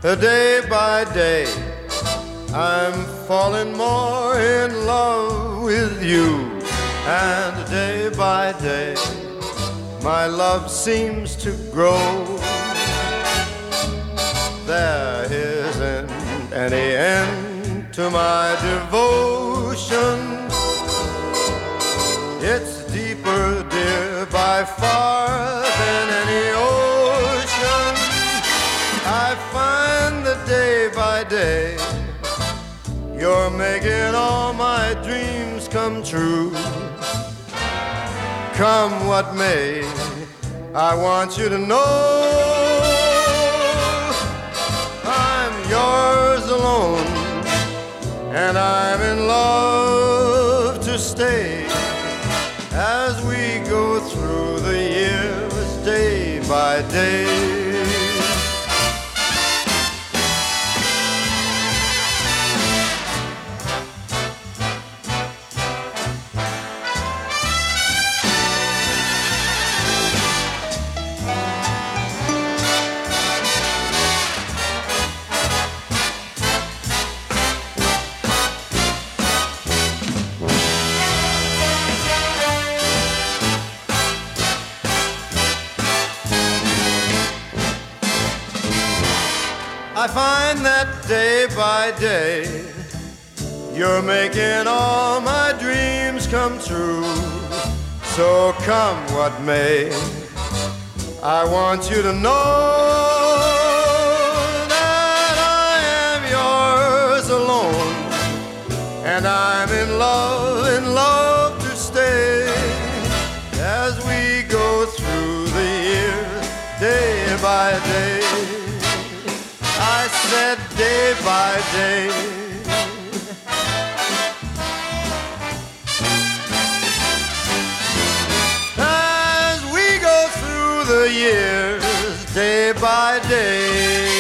Day by day, I'm falling more in love with you. And day by day, my love seems to grow. There isn't any end to my devotion. It's deeper, dear, by far than any ocean. I find that day by day you're making all my dreams come true. Come what may, I want you to know I'm yours alone, and I'm in love to stay as we go through the years day by day. I find that day by day you're making all my dreams come true. So come what may, I want you to know that I am yours alone, and I'm in love to stay as we go through the years day by day. I said day by day. As we go through the years day by day.